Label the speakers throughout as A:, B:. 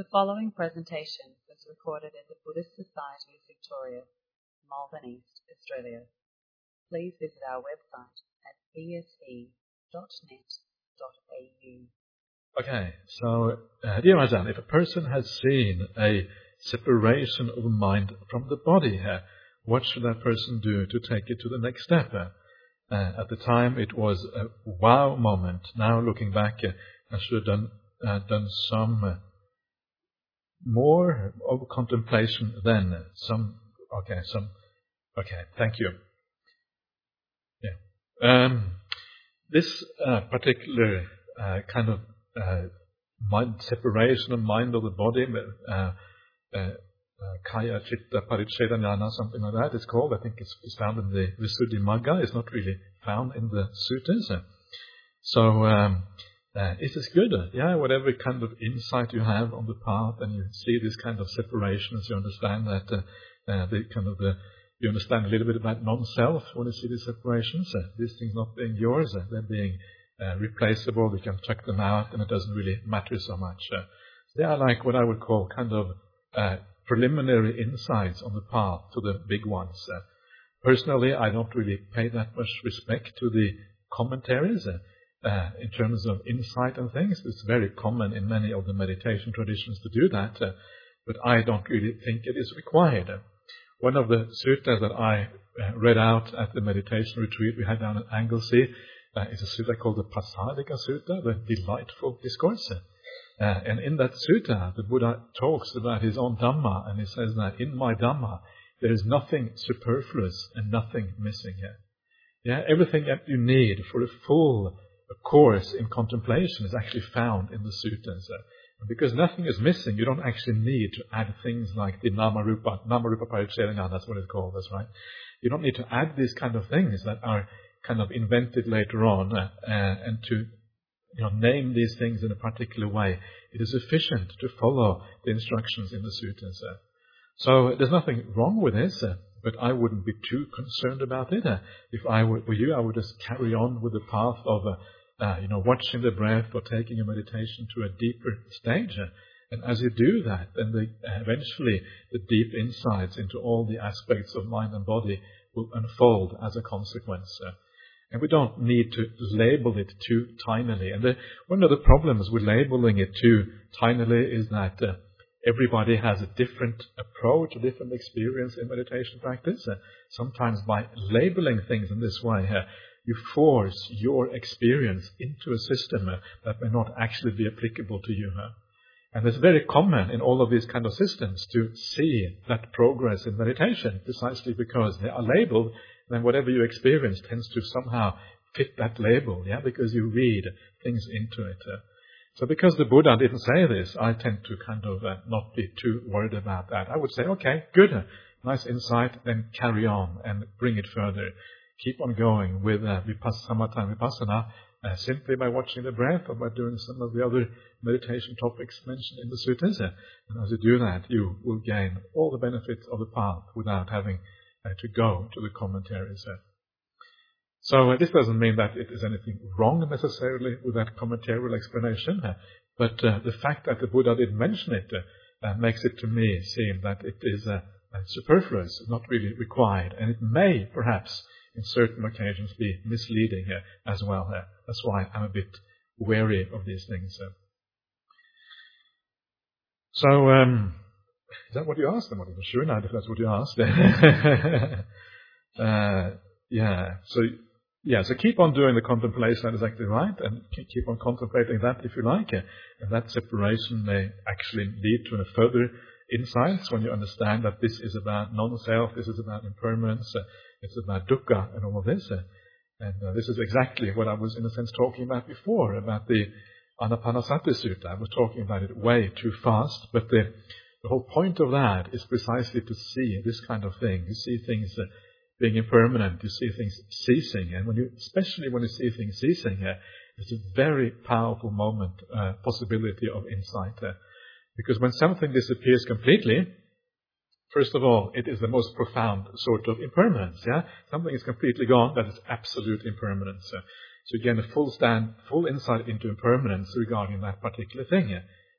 A: The following presentation was recorded at the Buddhist Society of Victoria, Malvern East, Australia. Please visit our website at bse.net.au.
B: Okay, so dear Ajahn, if a person has seen a separation of the mind from the body, what should that person do to take it to the next step? At the time it was a wow moment. Now looking back, I should have done some more of contemplation then. Okay, thank you. Yeah. This particular kind of mind separation of mind of the body, Kaya Chitta Parichedanyana, something like that it's called. I think it's found in the Visuddhimagga. It's not really found in the suttas. So it is good. Yeah, whatever kind of insight you have on the path, and you see this kind of separations, you understand that you understand a little bit about non-self when you see these separations. These things not being yours, they're being replaceable. You can check them out, and it doesn't really matter so much. They are like what I would call kind of preliminary insights on the path to the big ones. Personally, I don't really pay that much respect to the commentaries in terms of insight and things. It's very common in many of the meditation traditions to do that, but I don't really think it is required. One of the suttas that I read out at the meditation retreat we had down at Anglesey is a sutta called the Pasadika Sutta, the Delightful Discourse. And in that sutta, the Buddha talks about his own Dhamma, and he says that in my Dhamma, there is nothing superfluous and nothing missing here. Yeah, everything that you need for a full course in contemplation is actually found in the suttas. And because nothing is missing, you don't actually need to add things like the Namarupa Parichedanyana, that's what it's called, that's right. You don't need to add these kind of things that are kind of invented later on, and to name these things in a particular way. It is sufficient to follow the instructions in the suttas. So there's nothing wrong with this, but I wouldn't be too concerned about it. If I were you, I would just carry on with the path of watching the breath or taking a meditation to a deeper stage. And as you do that, then eventually the deep insights into all the aspects of mind and body will unfold as a consequence. And we don't need to label it too tinily. And one of the problems with labeling it too tinily is that everybody has a different approach, a different experience in meditation practice. Sometimes by labeling things in this way, you force your experience into a system that may not actually be applicable to you. And it's very common in all of these kind of systems to see that progress in meditation precisely because they are labeled. Then whatever you experience tends to somehow fit that label, because you read things into it. So because the Buddha didn't say this, I tend to kind of not be too worried about that. I would say, okay, good, nice insight, then carry on and bring it further. Keep on going with samatha and vipassana simply by watching the breath or by doing some of the other meditation topics mentioned in the suttas. And as you do that, you will gain all the benefits of the path without having to go to the commentaries. So this doesn't mean that it is anything wrong necessarily with that commentarial explanation, but the fact that the Buddha didn't mention it makes it to me seem that it is superfluous, not really required, and it may perhaps in certain occasions be misleading as well. That's why I'm a bit wary of these things. So is that what you asked? I'm not even sure now if that's what you asked. So keep on doing the contemplation, that is exactly right, and keep on contemplating that if you like. And that separation may actually lead to further insights when you understand that this is about non-self, this is about impermanence, it's about dukkha and all of this. And this is exactly what I was in a sense talking about before, about the Anapanasati Sutta. I was talking about it way too fast, but the whole point of that is precisely to see this kind of thing. You see things being impermanent, you see things ceasing, and especially when you see things ceasing, it's a very powerful moment, possibility of insight. Because when something disappears completely, first of all, it is the most profound sort of impermanence. Something is completely gone, that is absolute impermanence. So you gain a full insight into impermanence regarding that particular thing.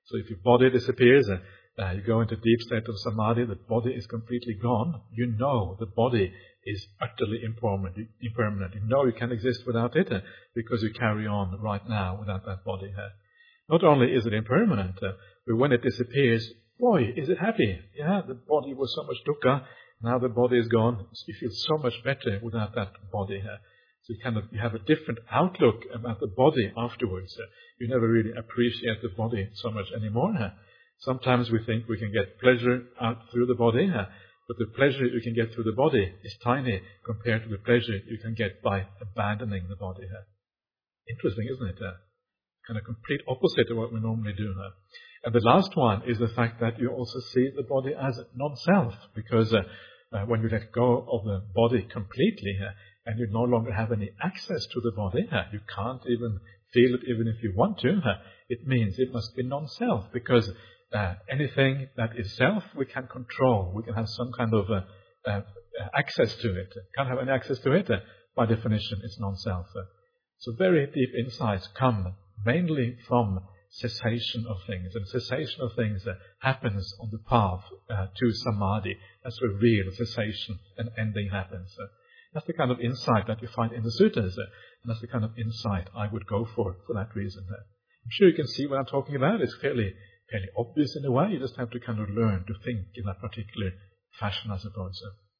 B: So if your body disappears, you go into deep state of samadhi, the body is completely gone. You know the body is utterly impermanent. You know you can exist without it because you carry on right now without that body. Not only is it impermanent, but when it disappears, boy, is it happy. Yeah, the body was so much dukkha. Now the body is gone. You feel so much better without that body. So you have a different outlook about the body afterwards. You never really appreciate the body so much anymore. Sometimes we think we can get pleasure out through the body, but the pleasure you can get through the body is tiny compared to the pleasure you can get by abandoning the body. Interesting, isn't it? Kind of complete opposite of what we normally do. And the last one is the fact that you also see the body as non-self, because when you let go of the body completely, and you no longer have any access to the body, you can't even feel it even if you want to, it means it must be non-self, because anything that is self, we can control. We can have some kind of access to it. Can't have any access to it. By definition, it's non-self. So very deep insights come mainly from cessation of things. And cessation of things happens on the path to samadhi. That's where real cessation and ending happens. That's the kind of insight that you find in the suttas. And that's the kind of insight I would go for that reason. I'm sure you can see what I'm talking about. It's fairly obvious in a way. You just have to kind of learn to think in that particular fashion, I suppose.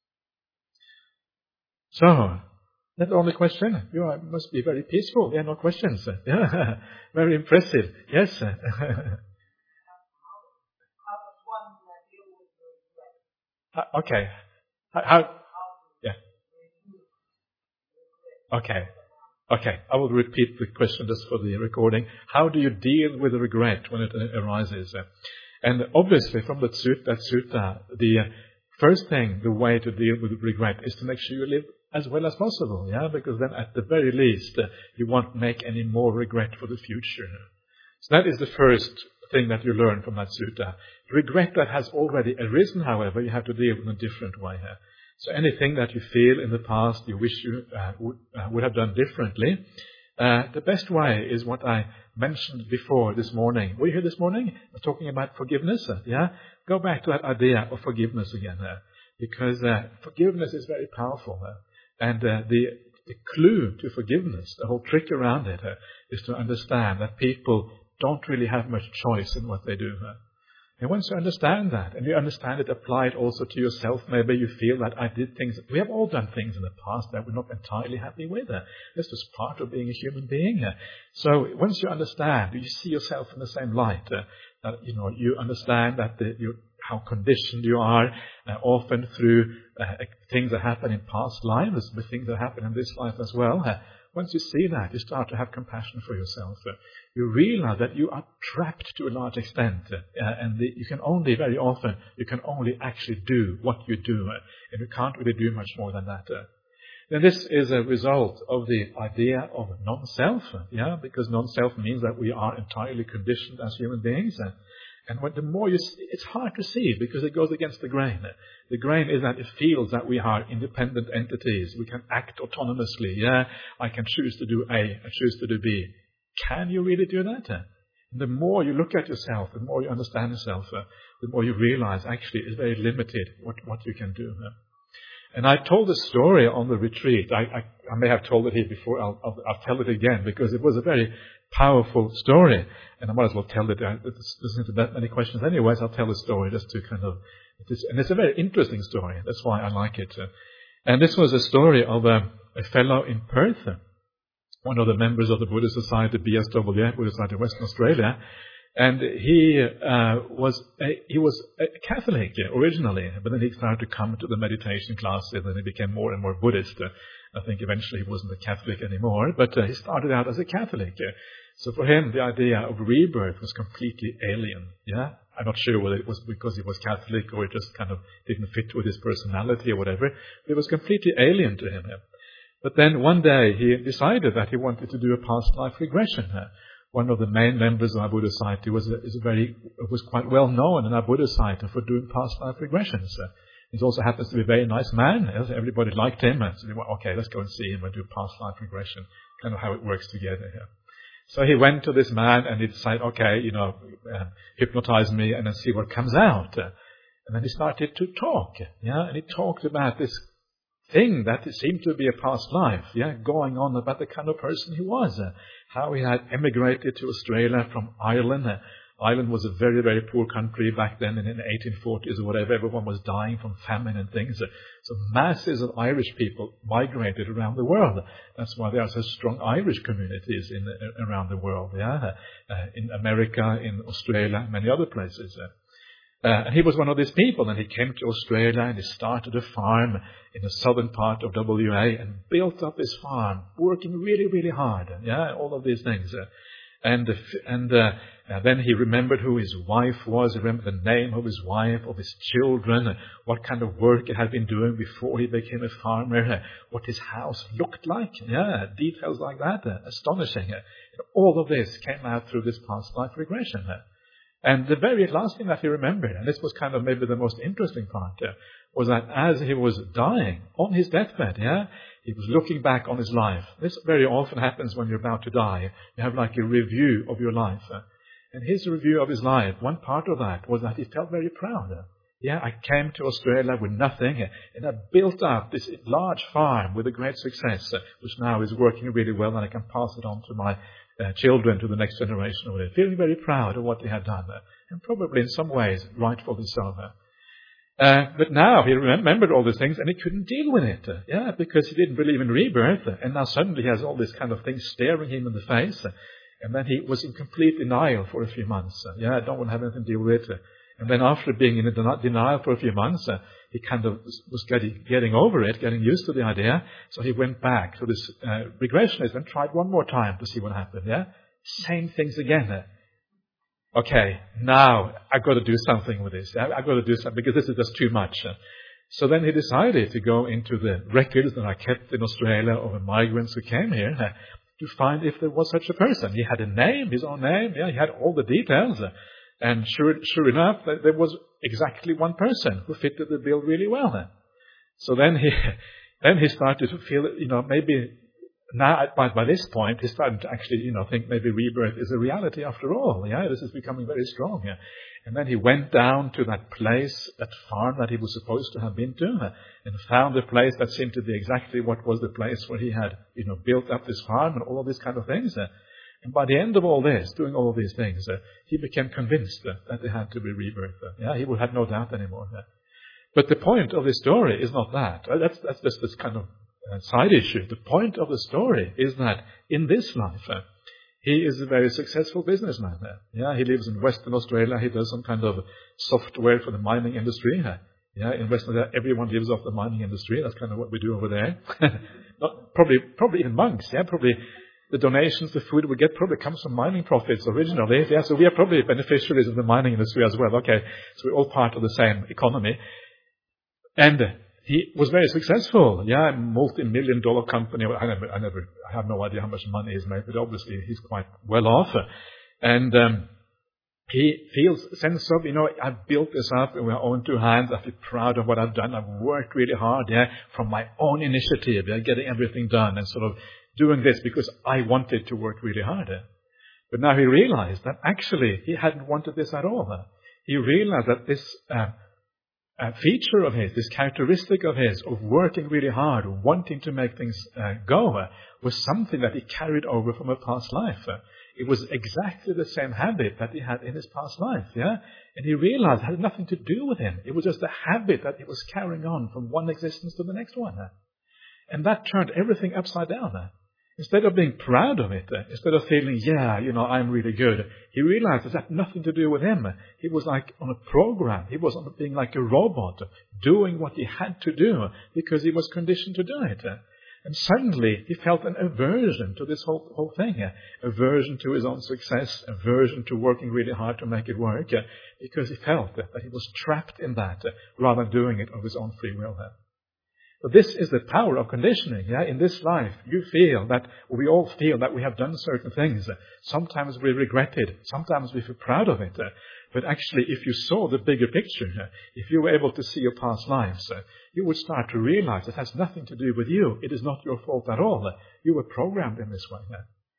B: So, that's the only question. You must be very peaceful. Yeah, no questions. Yeah, very impressive. Yes.
C: How does one deal with regret?
B: Okay. How? Yeah. Okay. I will repeat the question just for the recording. How do you deal with regret when it arises? And obviously, from that sutta, the first thing, the way to deal with regret is to make sure you live as well as possible, yeah, because then at the very least, you won't make any more regret for the future. So that is the first thing that you learn from that sutta. Regret that has already arisen, however, you have to deal with in a different way. So anything that you feel in the past you wish you would have done differently, the best way is what I mentioned before this morning. Were you here this morning? I was talking about forgiveness. Yeah, go back to that idea of forgiveness again, because forgiveness is very powerful. And the clue to forgiveness, the whole trick around it, is to understand that people don't really have much choice in what they do. And once you understand that, and you understand it applied also to yourself, maybe you feel that I did things, we have all done things in the past that we're not entirely happy with. This is part of being a human being. So once you understand, you see yourself in the same light, that you understand that how conditioned you are, often through things that happen in past lives, but things that happen in this life as well. Once you see that, you start to have compassion for yourself. You realize that you are trapped to a large extent, and you can only actually do what you do, and you can't really do much more than that. And this is a result of the idea of non-self, because non-self means that we are entirely conditioned as human beings. And the more you see, it's hard to see because it goes against the grain. The grain is that it feels that we are independent entities. We can act autonomously. Yeah, I can choose to do A, I choose to do B. Can you really do that? The more you look at yourself, the more you understand yourself, the more you realize actually it's very limited what you can do. And I told the story on the retreat. I may have told it here before. I'll tell it again because it was a very powerful story. And I might as well tell it. There's not that many questions anyways. I'll tell the story just to kind of... And it's a very interesting story. That's why I like it. And this was a story of a fellow in Perth, one of the members of the Buddhist Society, BSW, Buddhist Society of Western Australia. And he was a Catholic originally, but then he started to come to the meditation classes, and he became more and more Buddhist. I think eventually he wasn't a Catholic anymore, but he started out as a Catholic. So for him, the idea of rebirth was completely alien. Yeah, I'm not sure whether it was because he was Catholic or it just kind of didn't fit with his personality or whatever. It was completely alien to him. But then one day he decided that he wanted to do a past life regression. One of the main members of our Buddhist Society was quite well known in our Buddhist Society for doing past life regressions. He also happens to be a very nice man. Everybody liked him. So they went, okay, let's go and see him and do past life regression. Kind of how it works together here. So he went to this man and he decided, okay, hypnotize me and then see what comes out. And then he started to talk, and he talked about this thing that seemed to be a past life, going on about the kind of person he was, how he had emigrated to Australia from Ireland. Ireland was a very, very poor country back then in the 1840s or whatever. Everyone was dying from famine and things. So masses of Irish people migrated around the world. That's why there are such strong Irish communities around the world, in America, in Australia, many other places. And he was one of these people, and he came to Australia and he started a farm in the southern part of WA and built up his farm, working really, really hard, all of these things. And then he remembered who his wife was, he remembered the name of his wife, of his children, what kind of work he had been doing before he became a farmer, what his house looked like, details like that, astonishing. All of this came out through this past life regression. And the very last thing that he remembered, and this was kind of maybe the most interesting part, was that as he was dying on his deathbed, he was looking back on his life. This very often happens when you're about to die. You have like a review of your life. And his review of his life, one part of that was that he felt very proud. I came to Australia with nothing, and I built up this large farm with a great success, which now is working really well, and I can pass it on to my children, to the next generation. Feeling very proud of what he had done, and probably in some ways rightfully so. But now he remembered all these things and he couldn't deal with it, because he didn't believe in rebirth, and now suddenly he has all these kind of things staring him in the face, and then he was in complete denial for a few months. I don't want to have anything to deal with it. And then after being in denial for a few months, he kind of was getting over it, getting used to the idea. So he went back to this regressionist and tried one more time to see what happened. Same things again. Okay, now I've got to do something with this. I've got to do something because this is just too much. So then he decided to go into the records that I kept in Australia of migrants who came here to find if there was such a person. He had a name, his own name. He had all the details. And sure enough, there was exactly one person who fitted the bill really well. So then he started to feel, maybe now by this point, he started to actually, think maybe rebirth is a reality after all. This is becoming very strong. And then he went down to that place, that farm that he was supposed to have been to, and found a place that seemed to be exactly what was the place where he had, built up this farm and all of these kind of things. And by the end of all this, doing all of these things, he became convinced that there had to be rebirth. He had no doubt anymore. But the point of the story is not that. That's just this kind of side issue. The point of the story is that in this life, he is a very successful businessman. He lives in Western Australia. He does some kind of software for the mining industry. In Western Australia, everyone lives off the mining industry. That's kind of what we do over there. Probably even monks. Probably. The donations, the food we get probably comes from mining profits originally. So we are probably beneficiaries of the mining industry as well. Okay, so we're all part of the same economy. And he was very successful. Multi-million-dollar company. I have no idea how much money he's made, but obviously he's quite well off. And he feels a sense of, I've built this up with my own two hands. I feel proud of what I've done. I've worked really hard, from my own initiative, getting everything done and sort of doing this because I wanted to work really hard. But now he realized that actually he hadn't wanted this at all. He realized that this feature of his, this characteristic of his, of working really hard, wanting to make things go, was something that he carried over from a past life. It was exactly the same habit that he had in his past life. And he realized it had nothing to do with him. It was just a habit that he was carrying on from one existence to the next one. And that turned everything upside down. Instead of being proud of it, instead of feeling, I'm really good, he realized it had nothing to do with him. He was like on a program. He was being like a robot, doing what he had to do because he was conditioned to do it. And suddenly he felt an aversion to this whole thing, aversion to his own success, aversion to working really hard to make it work, because he felt that he was trapped in that rather than doing it of his own free will. So this is the power of conditioning. In this life, we all feel that we have done certain things. Sometimes we regret it. Sometimes we feel proud of it. But actually, if you saw the bigger picture, if you were able to see your past lives, you would start to realize it has nothing to do with you. It is not your fault at all. You were programmed in this way.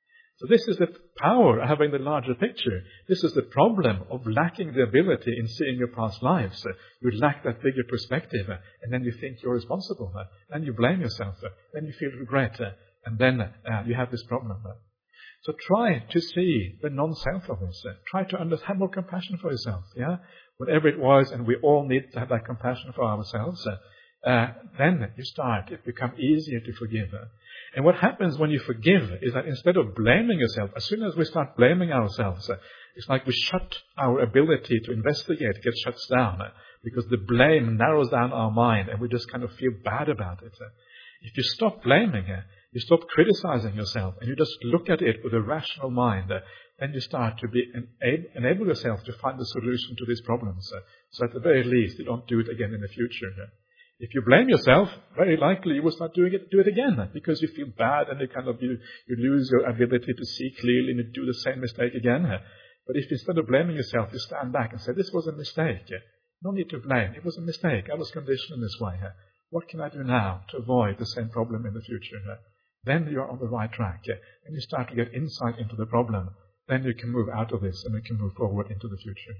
B: So this is the power of having the larger picture. This is the problem of lacking the ability in seeing your past lives. You lack that bigger perspective, and then you think you're responsible. Then you blame yourself. Then you feel regret, and then you have this problem. So try to see the non-self of this. Try to have more compassion for yourself. Yeah, whatever it was, and we all need to have that compassion for ourselves. Then you start. It becomes easier to forgive. And what happens when you forgive is that instead of blaming yourself, as soon as we start blaming ourselves, it's like we shut our ability to investigate, gets shut down, because the blame narrows down our mind and we just kind of feel bad about it. If you stop blaming, you stop criticizing yourself and you just look at it with a rational mind, then you start to enable yourself to find the solution to these problems. So at the very least, you don't do it again in the future. If you blame yourself, very likely you will start do it again, because you feel bad and you lose your ability to see clearly and you do the same mistake again. But if instead of blaming yourself, you stand back and say, this was a mistake. No need to blame. It was a mistake. I was conditioned in this way. What can I do now to avoid the same problem in the future? Then you are on the right track. And you start to get insight into the problem. Then you can move out of this and you can move forward into the future.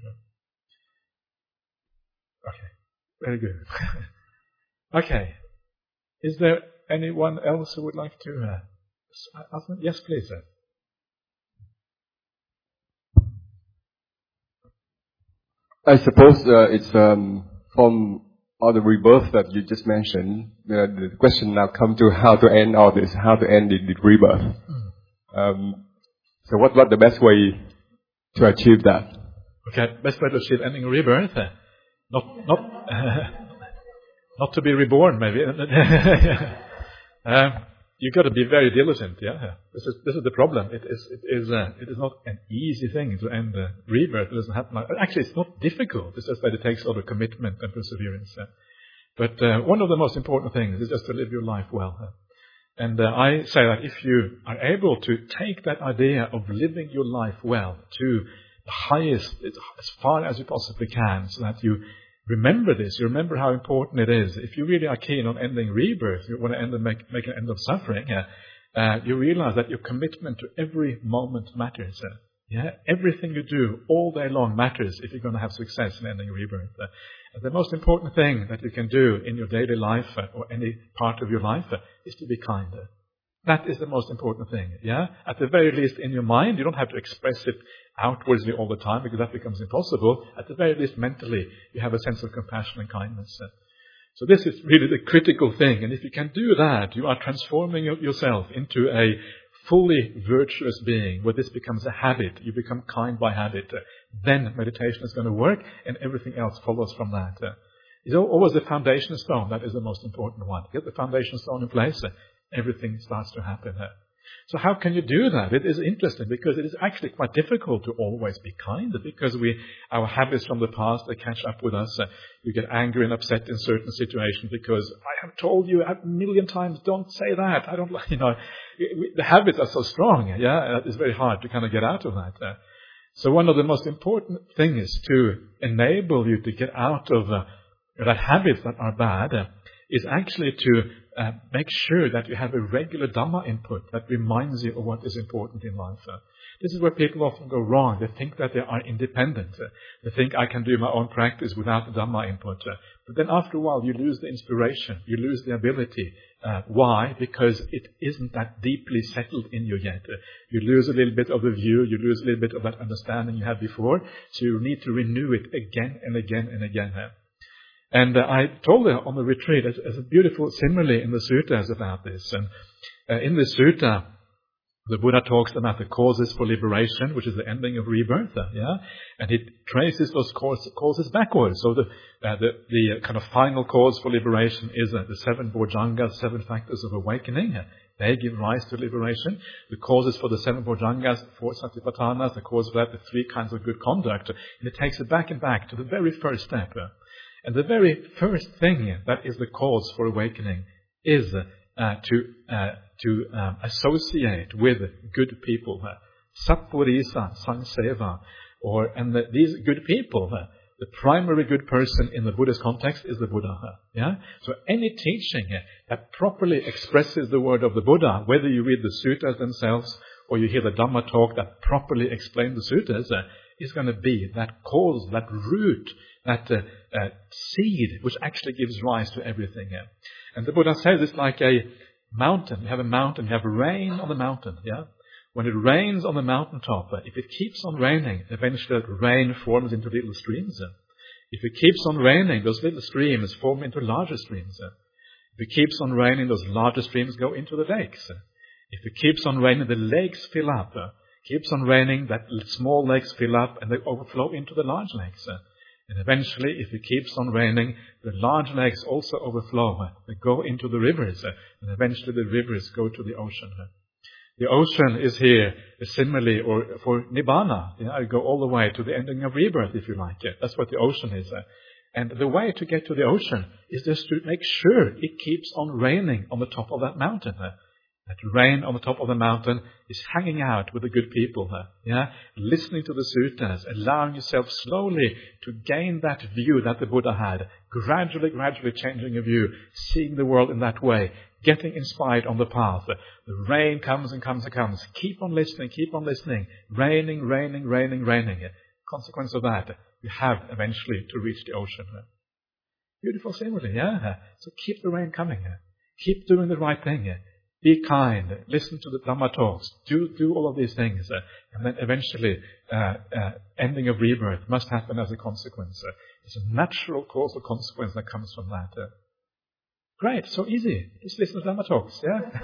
B: Okay. Very good. Okay. Is there anyone else who would like to ask? Yes, please.
D: I suppose it's from all the rebirth that you just mentioned. The question now comes to how to end all this, how to end the rebirth. So what the best way to achieve that?
B: Okay, best way to achieve ending rebirth? Not to be reborn, maybe. You've got to be very diligent. Yeah, this is the problem. It is not an easy thing to end rebirth. It doesn't happen. Actually, it's not difficult. It's just that it takes a lot of commitment and perseverance. But one of the most important things is just to live your life well. And I say that if you are able to take that idea of living your life well to the highest, as far as you possibly can, so that you remember this, you remember how important it is. If you really are keen on ending rebirth, you want to make an end of suffering, you realize that your commitment to every moment matters. Everything you do all day long matters if you're going to have success in ending rebirth. And the most important thing that you can do in your daily life or any part of your life is to be kind. That is the most important thing. At the very least in your mind, you don't have to express it outwardly all the time because that becomes impossible. At the very least mentally, you have a sense of compassion and kindness. So this is really the critical thing. And if you can do that, you are transforming yourself into a fully virtuous being, where this becomes a habit. You become kind by habit. Then meditation is going to work and everything else follows from that. It's always the foundation stone that is the most important one. Get the foundation stone in place, everything starts to happen. So how can you do that? It is interesting because it is actually quite difficult to always be kind, because our habits from the past, they catch up with us. You get angry and upset in certain situations because I have told you a million times, don't say that. I don't like, the habits are so strong. It's very hard to kind of get out of that. So one of the most important things to enable you to get out of that habits that are bad is actually to make sure that you have a regular Dhamma input that reminds you of what is important in life. This is where people often go wrong. They think that they are independent. They think I can do my own practice without the Dhamma input. But then after a while you lose the inspiration. You lose the ability. Why? Because it isn't that deeply settled in you yet. You lose a little bit of the view. You lose a little bit of that understanding you had before. So you need to renew it again and again and again. And I told her on the retreat, there's a beautiful simile in the suttas about this. And in the sutta, the Buddha talks about the causes for liberation, which is the ending of rebirth. And he traces those causes backwards. So the kind of final cause for liberation is the 7 bojjhangas, 7 factors of awakening. They give rise to liberation. The causes for the 7 bojjhangas, 4 satipatthanas, the cause for that, the 3 kinds of good conduct. And it takes it back and back to the very first step. And the very first thing that is the cause for awakening is to associate with good people. Sappurisa sangseva. These good people, the primary good person in the Buddhist context is the Buddha. So any teaching that properly expresses the word of the Buddha, whether you read the suttas themselves or you hear the Dhamma talk that properly explains the suttas, is going to be that cause, that root, that seed which actually gives rise to everything. And the Buddha says it's like a mountain. You have a mountain, you have rain on the mountain. When it rains on the mountaintop, if it keeps on raining, eventually that rain forms into little streams. If it keeps on raining, those little streams form into larger streams. If it keeps on raining, those larger streams go into the lakes. If it keeps on raining, the lakes fill up. Keeps on raining, that small lakes fill up and they overflow into the large lakes. And eventually, if it keeps on raining, the large lakes also overflow. They go into the rivers, and eventually the rivers go to the ocean. The ocean is here similarly, or for Nibbana. I go all the way to the ending of rebirth, if you like. That's what the ocean is. And the way to get to the ocean is just to make sure it keeps on raining on the top of that mountain. That rain on the top of the mountain is hanging out with the good people. Listening to the suttas, allowing yourself slowly to gain that view that the Buddha had, gradually changing your view, seeing the world in that way, getting inspired on the path. The rain comes and comes and comes. Keep on listening. Raining. Consequence of that, you have eventually to reach the ocean. Beautiful simile, So keep the rain coming. Keep doing the right thing. Be kind. Listen to the Dhamma talks. Do all of these things. And then eventually, ending of rebirth must happen as a consequence. It's a natural causal consequence that comes from that. Great, so easy. Just listen to Dhamma talks,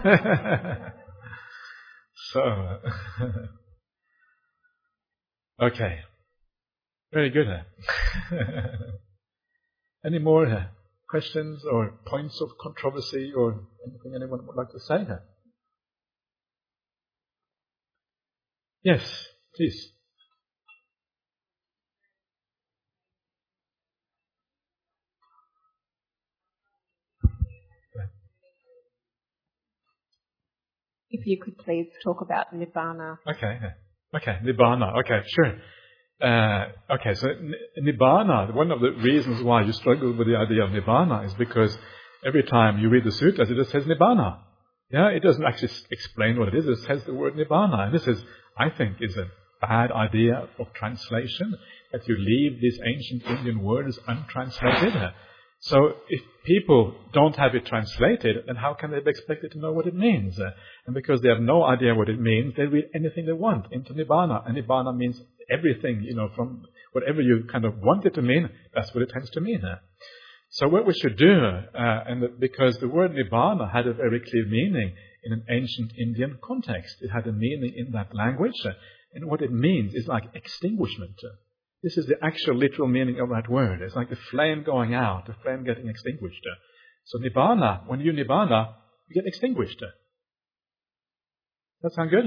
B: So, okay. Very good. Any more questions or points of controversy or anything anyone would like to say? Yes, please.
E: If you could please talk about Nibbana.
B: Okay, Nibbana. Okay, sure. So Nibbana, one of the reasons why you struggle with the idea of Nibbana is because every time you read the suttas, it just says Nibbana. It doesn't actually explain what it is. It says the word Nibbana. And this is, I think, is a bad idea of translation, that you leave these ancient Indian words untranslated. So if people don't have it translated, then how can they be expected to know what it means? And because they have no idea what it means, they read anything they want into Nibbana. And Nibbana means everything, from whatever you kind of want it to mean, that's what it tends to mean. So what we should do, because the word Nibbana had a very clear meaning in an ancient Indian context. It had a meaning in that language. And what it means is like extinguishment. This is the actual literal meaning of that word. It's like the flame going out, the flame getting extinguished. So Nibbana, when you Nibbana, you get extinguished. That sound good?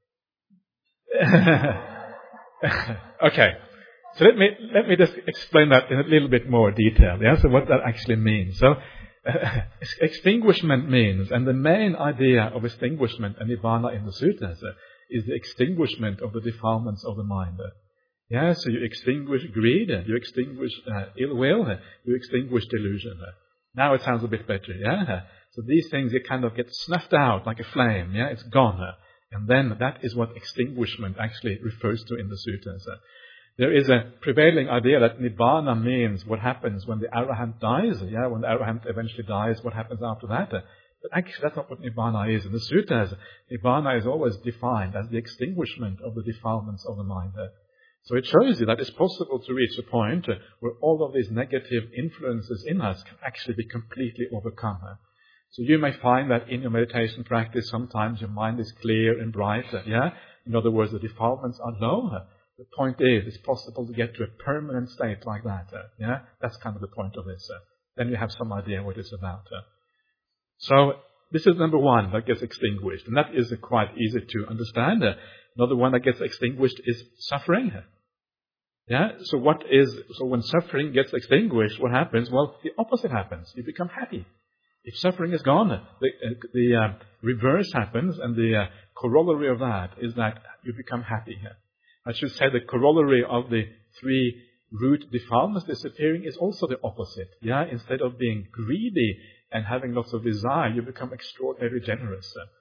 B: Okay. So let me just explain that in a little bit more detail. So what that actually means. So extinguishment means, and the main idea of extinguishment and Nibbana in the suttas is the extinguishment of the defilements of the mind. So you extinguish greed, you extinguish ill will, you extinguish delusion. Now it sounds a bit better, So these things, you kind of get snuffed out like a flame, it's gone. And then that is what extinguishment actually refers to in the suttas. There is a prevailing idea that Nibbana means what happens when the Arahant dies. When the Arahant eventually dies, what happens after that? But actually that's not what Nibbana is. In the suttas, Nibbana is always defined as the extinguishment of the defilements of the mind. So it shows you that it's possible to reach a point where all of these negative influences in us can actually be completely overcome. So you may find that in your meditation practice, sometimes your mind is clear and bright. In other words, the defilements are low. The point is, it's possible to get to a permanent state like that. That's kind of the point of this. Then you have some idea what it's about. So this is number one that gets extinguished, and that is quite easy to understand. Another one that gets extinguished is suffering. So when suffering gets extinguished, what happens? Well, the opposite happens. You become happy. If suffering is gone, the reverse happens, and the corollary of that is that you become happy. I should say the corollary of the three root defilements disappearing is also the opposite. Instead of being greedy and having lots of desire, you become extraordinarily generous.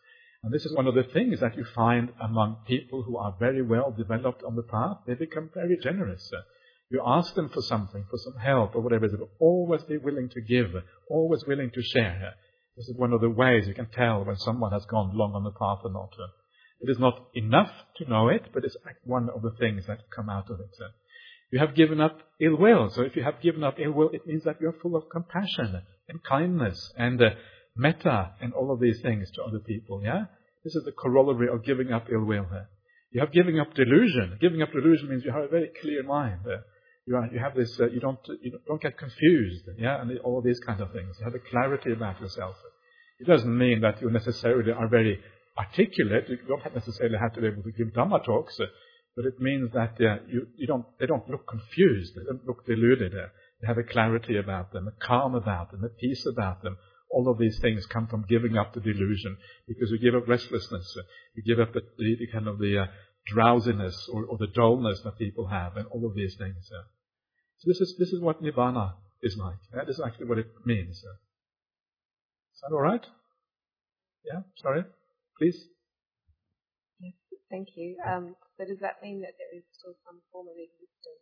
B: And this is one of the things that you find among people who are very well developed on the path. They become very generous. You ask them for something, for some help or whatever, they will always be willing to give, always willing to share. This is one of the ways you can tell when someone has gone long on the path or not. It is not enough to know it, but it's one of the things that come out of it. You have given up ill will. So if you have given up ill will, it means that you're full of compassion and kindness and metta and all of these things to other people. Yeah, this is the corollary of giving up ill will. You have given up delusion. Giving up delusion means you have a very clear mind. You have this. You don't get confused. Yeah, and all of these kind of things. You have a clarity about yourself. It doesn't mean that you necessarily are very articulate. You don't necessarily have to be able to give Dhamma talks, but it means that they don't look confused. They don't look deluded. They have a clarity about them, a calm about them, a peace about them. All of these things come from giving up the delusion, because you give up restlessness, you give up the kind of the drowsiness or the dullness that people have, and all of these things. So this is what Nibbana is like. That is actually what it means. Is that all right? Yeah. Sorry. Please.
E: Yes. Thank you. So does that mean that there is still some form of existence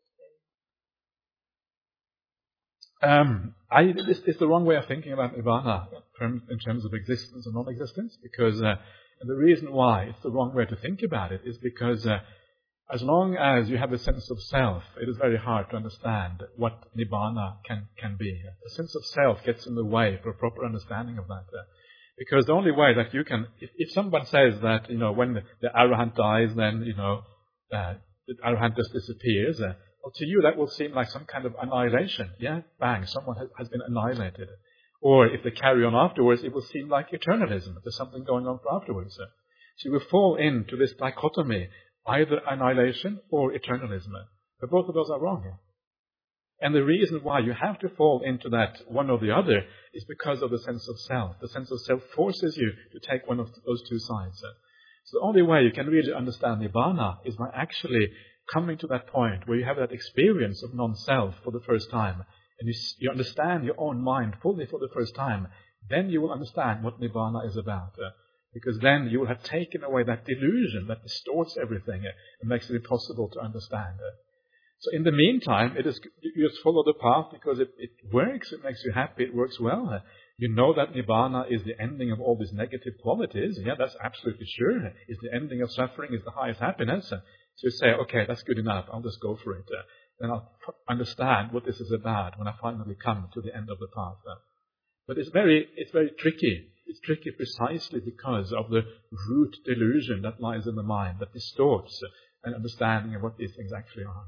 E: then?
B: This is the wrong way of thinking about Nibbana in terms of existence and non-existence, because the reason why it's the wrong way to think about it is because as long as you have a sense of self, it is very hard to understand what Nibbana can be. The sense of self gets in the way for a proper understanding of that. Because the only way that you can, if someone says that, when the Arahant dies, then, the Arahant just disappears, well, to you that will seem like some kind of annihilation. Yeah? Bang, someone has been annihilated. Or if they carry on afterwards, it will seem like eternalism. There's something going on for afterwards. So you will fall into this dichotomy, either annihilation or eternalism. But both of those are wrong. And the reason why you have to fall into that one or the other is because of the sense of self. The sense of self forces you to take one of those two sides. So the only way you can really understand Nibbana is by actually coming to that point where you have that experience of non-self for the first time, and you understand your own mind fully for the first time. Then you will understand what Nibbana is about. Because then you will have taken away that delusion that distorts everything and makes it impossible to understand. So in the meantime, you just follow the path because it works, it makes you happy, it works well. You know that Nibbana is the ending of all these negative qualities. Yeah, that's absolutely sure. Is the ending of suffering, is the highest happiness. So you say, okay, that's good enough, I'll just go for it. Then I'll understand what this is about when I finally come to the end of the path. But it's very tricky. It's tricky precisely because of the root delusion that lies in the mind that distorts an understanding of what these things actually are.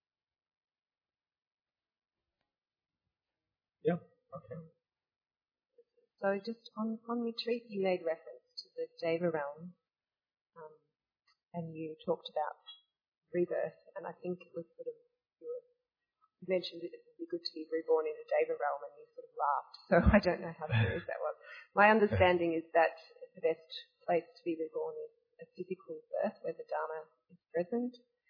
B: Yeah. Okay.
E: So just on retreat, you made reference to the Deva realm, and you talked about rebirth, and I think it was sort of, you mentioned it would be good to be reborn in the Deva realm, and you sort of laughed. So I don't know how serious that was. My understanding is that the best place to be reborn is a physical birth where the Dharma is present.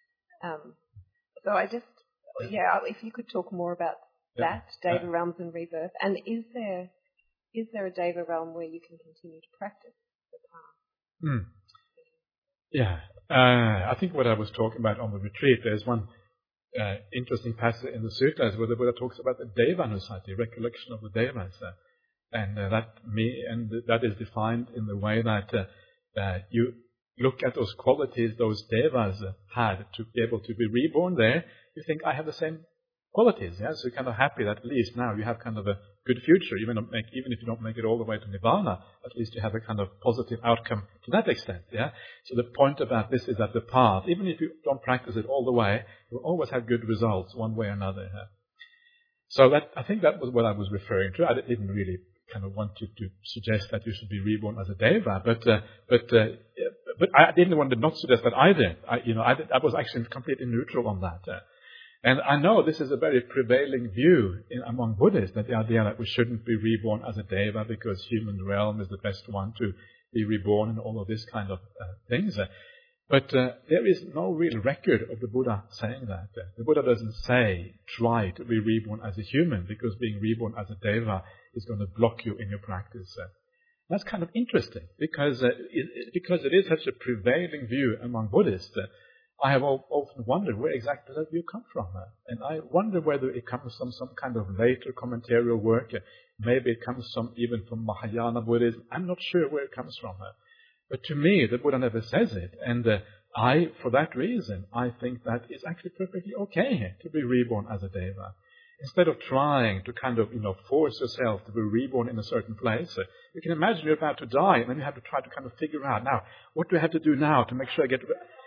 E: So if you could talk more about that, Deva realms and rebirth, and is there a Deva realm where you can continue to practice the path?
B: Yeah, I think what I was talking about on the retreat, there's one interesting passage in the sutras where the Buddha talks about the Devanusati, recollection of the Devas, and that is defined in the way that you look at those qualities those Devas had to be able to be reborn there. You think, I have the same qualities, yeah. So you're kind of happy that at least now you have kind of a good future, even if you don't make it all the way to Nibbana, at least you have a kind of positive outcome to that extent, yeah. So the point about this is that the path, even if you don't practice it all the way, you'll always have good results one way or another. Yeah? So I think that was what I was referring to. I didn't really kind of want to suggest that you should be reborn as a Deva, but I didn't want to not suggest that either. I was actually completely neutral on that. And I know this is a very prevailing view among Buddhists, that the idea that we shouldn't be reborn as a Deva because human realm is the best one to be reborn and all of this kind of things. But there is no real record of the Buddha saying that. The Buddha doesn't say, try to be reborn as a human, because being reborn as a Deva is going to block you in your practice. That's kind of interesting because it is such a prevailing view among Buddhists. I have often wondered where exactly that view comes from. And I wonder whether it comes from some kind of later commentarial work. Maybe it comes even from Mahayana Buddhism. I'm not sure where it comes from. But to me, the Buddha never says it. And for that reason, I think that it's actually perfectly okay to be reborn as a deva. Instead of trying to kind of, force yourself to be reborn in a certain place, you can imagine you're about to die, and then you have to try to kind of figure out, now, what do I have to do now to make sure I get...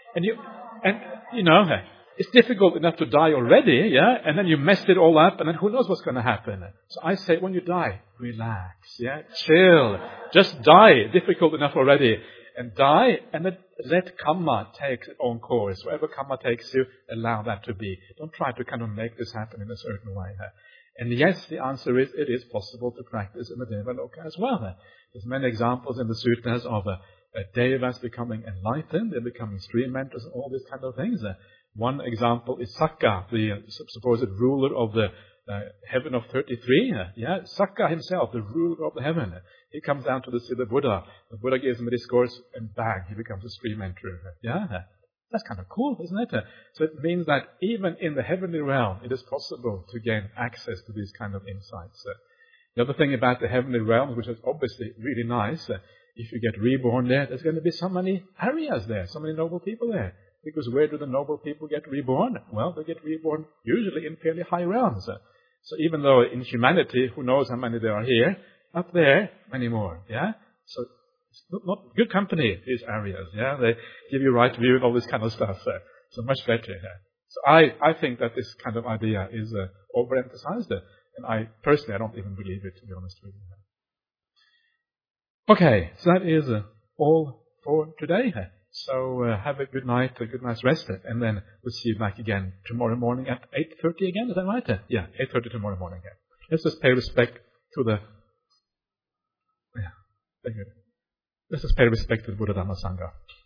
B: It's difficult enough to die already, yeah? And then you messed it all up, and then who knows what's going to happen. So I say, when you die, relax, yeah? Chill. Just die. Difficult enough already. And die, and then let karma take its own course. Wherever karma takes you, allow that to be. Don't try to kind of make this happen in a certain way. And yes, the answer is, it is possible to practice in the Devaloka as well. There's many examples in the sutras of devas becoming enlightened, they're becoming stream mentors, and all these kind of things. One example is Sakka, the supposed ruler of the heaven of 33. Sakka himself, the ruler of the heaven. He comes down to see the Buddha. The Buddha gives him a discourse, and bang, he becomes a stream mentor. That's kind of cool, isn't it? So it means that even in the heavenly realm, it is possible to gain access to these kind of insights. The other thing about the heavenly realm, which is obviously really nice, if you get reborn there, there's going to be so many areas there, so many noble people there. Because where do the noble people get reborn? Well, they get reborn usually in fairly high realms. So even though in humanity, who knows how many there are here, up there, many more. So it's not good company, these areas. They give you right view and all this kind of stuff. So much better. So I think that this kind of idea is overemphasized. And I don't even believe it, to be honest with you. Okay, so that is all for today. So have a good night, a good night's rest, and then we'll see you back again tomorrow morning at 8:30 again. Is that right? 8:30 tomorrow morning again. Let's just pay respect to the... Thank you. Let's just pay respect to the Buddha Dhamma Sangha.